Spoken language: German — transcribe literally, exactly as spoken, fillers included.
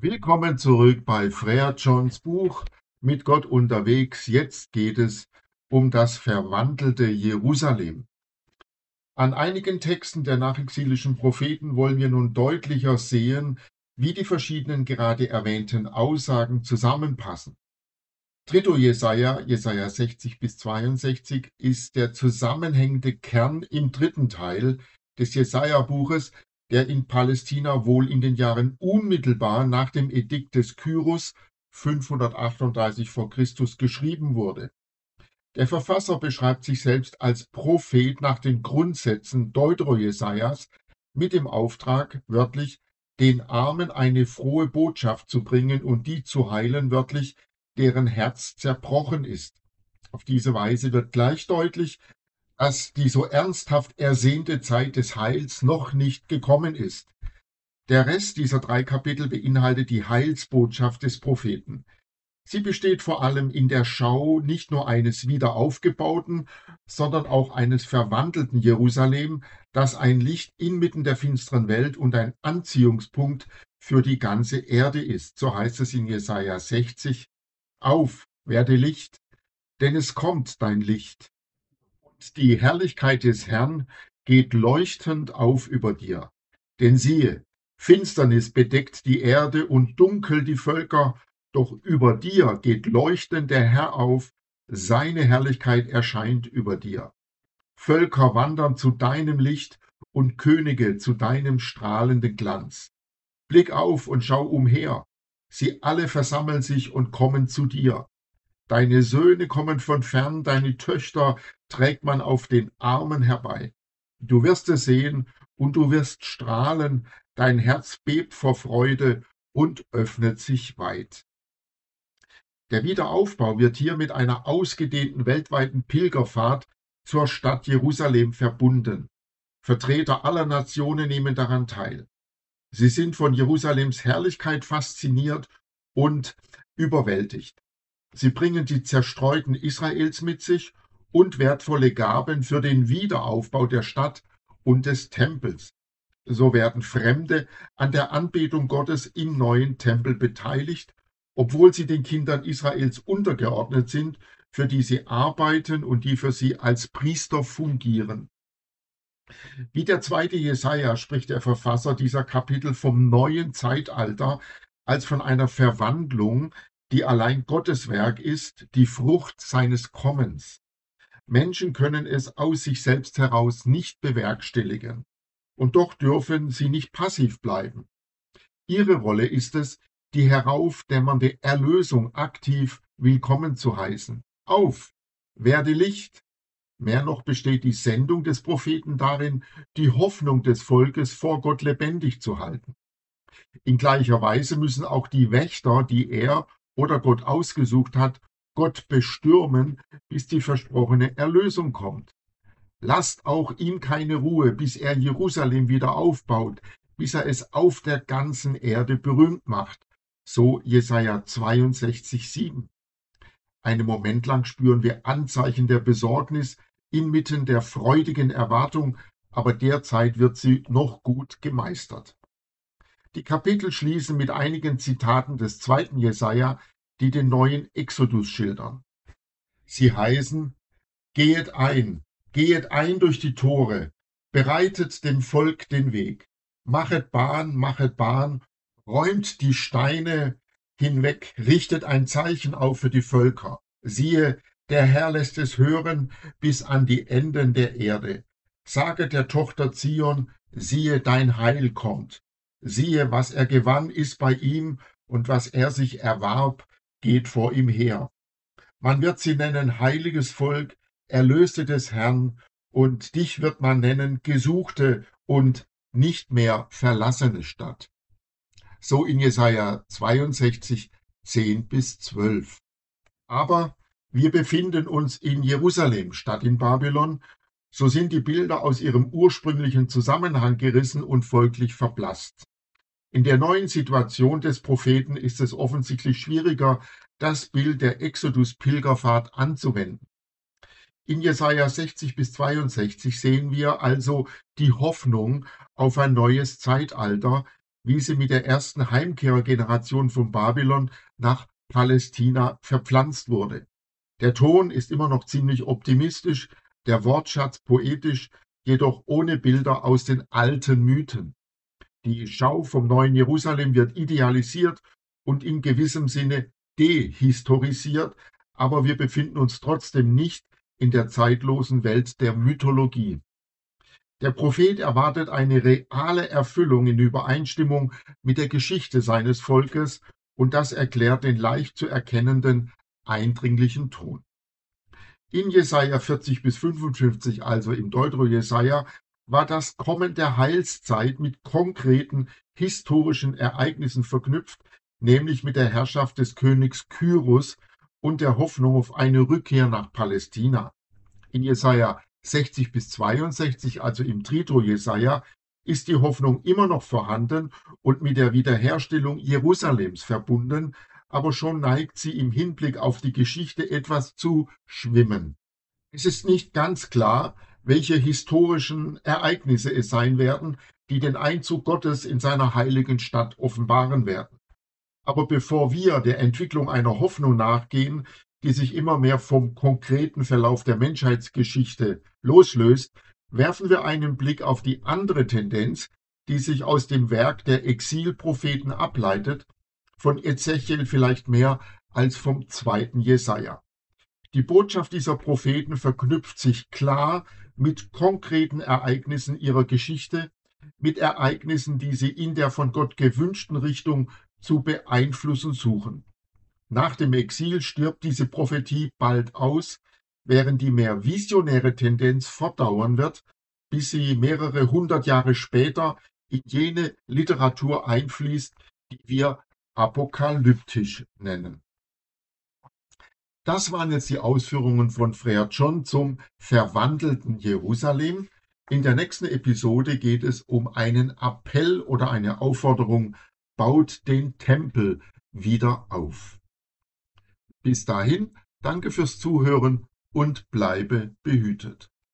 Willkommen zurück bei Freya Johns Buch Mit Gott unterwegs. Jetzt geht es um das verwandelte Jerusalem. An einigen Texten der nachexilischen Propheten wollen wir nun deutlicher sehen, wie die verschiedenen gerade erwähnten Aussagen zusammenpassen. Trito Jesaja, Jesaja sechzig bis zweiundsechzig, ist der zusammenhängende Kern im dritten Teil des Jesaja-Buches, der in Palästina wohl in den Jahren unmittelbar nach dem Edikt des Kyros fünfhundertachtunddreißig vor Christus geschrieben wurde. Der Verfasser beschreibt sich selbst als Prophet nach den Grundsätzen Deutero-Jesajas mit dem Auftrag, wörtlich, den Armen eine frohe Botschaft zu bringen und die zu heilen, wörtlich, deren Herz zerbrochen ist. Auf diese Weise wird gleich deutlich, dass die so ernsthaft ersehnte Zeit des Heils noch nicht gekommen ist. Der Rest dieser drei Kapitel beinhaltet die Heilsbotschaft des Propheten. Sie besteht vor allem in der Schau nicht nur eines wiederaufgebauten, sondern auch eines verwandelten Jerusalem, das ein Licht inmitten der finsteren Welt und ein Anziehungspunkt für die ganze Erde ist. So heißt es in Jesaja sechzig: Auf, werde Licht, denn es kommt dein Licht. Und die Herrlichkeit des Herrn geht leuchtend auf über dir. Denn siehe, Finsternis bedeckt die Erde und dunkel die Völker, doch über dir geht leuchtend der Herr auf, seine Herrlichkeit erscheint über dir. Völker wandern zu deinem Licht und Könige zu deinem strahlenden Glanz. Blick auf und schau umher, sie alle versammeln sich und kommen zu dir. Deine Söhne kommen von fern, deine Töchter trägt man auf den Armen herbei. Du wirst es sehen und du wirst strahlen, dein Herz bebt vor Freude und öffnet sich weit. Der Wiederaufbau wird hier mit einer ausgedehnten weltweiten Pilgerfahrt zur Stadt Jerusalem verbunden. Vertreter aller Nationen nehmen daran teil. Sie sind von Jerusalems Herrlichkeit fasziniert und überwältigt. Sie bringen die Zerstreuten Israels mit sich und wertvolle Gaben für den Wiederaufbau der Stadt und des Tempels. So werden Fremde an der Anbetung Gottes im neuen Tempel beteiligt, obwohl sie den Kindern Israels untergeordnet sind, für die sie arbeiten und die für sie als Priester fungieren. Wie der zweite Jesaja spricht der Verfasser dieser Kapitel vom neuen Zeitalter als von einer Verwandlung, die allein Gottes Werk ist, die Frucht seines Kommens. Menschen können es aus sich selbst heraus nicht bewerkstelligen. Und doch dürfen sie nicht passiv bleiben. Ihre Rolle ist es, die heraufdämmernde Erlösung aktiv willkommen zu heißen. Auf, werde Licht! Mehr noch besteht die Sendung des Propheten darin, die Hoffnung des Volkes vor Gott lebendig zu halten. In gleicher Weise müssen auch die Wächter, die er oder Gott ausgesucht hat, Gott bestürmen, bis die versprochene Erlösung kommt. Lasst auch ihm keine Ruhe, bis er Jerusalem wieder aufbaut, bis er es auf der ganzen Erde berühmt macht. So Jesaja zweiundsechzig, sieben. Einen Moment lang spüren wir Anzeichen der Besorgnis inmitten der freudigen Erwartung, aber derzeit wird sie noch gut gemeistert. Die Kapitel schließen mit einigen Zitaten des zweiten Jesaja, die den neuen Exodus schildern. Sie heißen: Gehet ein, gehet ein durch die Tore, bereitet dem Volk den Weg, machet Bahn, machet Bahn, räumt die Steine hinweg, richtet ein Zeichen auf für die Völker. Siehe, der Herr lässt es hören bis an die Enden der Erde. Sage der Tochter Zion, siehe, dein Heil kommt. Siehe, was er gewann, ist bei ihm, und was er sich erwarb, geht vor ihm her. Man wird sie nennen heiliges Volk, Erlöste des Herrn, und dich wird man nennen gesuchte und nicht mehr verlassene Stadt. So in Jesaja zweiundsechzig, zehn bis zwölf. Aber wir befinden uns in Jerusalem statt in Babylon, so sind die Bilder aus ihrem ursprünglichen Zusammenhang gerissen und folglich verblasst. In der neuen Situation des Propheten ist es offensichtlich schwieriger, das Bild der Exodus-Pilgerfahrt anzuwenden. In Jesaja sechzig bis zweiundsechzig sehen wir also die Hoffnung auf ein neues Zeitalter, wie sie mit der ersten Heimkehrergeneration von Babylon nach Palästina verpflanzt wurde. Der Ton ist immer noch ziemlich optimistisch, der Wortschatz poetisch, jedoch ohne Bilder aus den alten Mythen. Die Schau vom neuen Jerusalem wird idealisiert und in gewissem Sinne dehistorisiert, aber wir befinden uns trotzdem nicht in der zeitlosen Welt der Mythologie. Der Prophet erwartet eine reale Erfüllung in Übereinstimmung mit der Geschichte seines Volkes, und das erklärt den leicht zu erkennenden, eindringlichen Ton. In Jesaja vierzig bis fünfundfünfzig, also im Deutero-Jesaja, war das Kommen der Heilszeit mit konkreten historischen Ereignissen verknüpft, nämlich mit der Herrschaft des Königs Kyrus und der Hoffnung auf eine Rückkehr nach Palästina. In Jesaja sechzig bis zweiundsechzig, also im Trito-Jesaja, ist die Hoffnung immer noch vorhanden und mit der Wiederherstellung Jerusalems verbunden, aber schon neigt sie im Hinblick auf die Geschichte etwas zu schwimmen. Es ist nicht ganz klar, welche historischen Ereignisse es sein werden, die den Einzug Gottes in seiner heiligen Stadt offenbaren werden. Aber bevor wir der Entwicklung einer Hoffnung nachgehen, die sich immer mehr vom konkreten Verlauf der Menschheitsgeschichte loslöst, werfen wir einen Blick auf die andere Tendenz, die sich aus dem Werk der Exilpropheten ableitet, von Ezechiel vielleicht mehr als vom zweiten Jesaja. Die Botschaft dieser Propheten verknüpft sich klar mit konkreten Ereignissen ihrer Geschichte, mit Ereignissen, die sie in der von Gott gewünschten Richtung zu beeinflussen suchen. Nach dem Exil stirbt diese Prophetie bald aus, während die mehr visionäre Tendenz fortdauern wird, bis sie mehrere hundert Jahre später in jene Literatur einfließt, die wir apokalyptisch nennen. Das waren jetzt die Ausführungen von Frère John zum verwandelten Jerusalem. In der nächsten Episode geht es um einen Appell oder eine Aufforderung: Baut den Tempel wieder auf. Bis dahin, danke fürs Zuhören und bleibe behütet.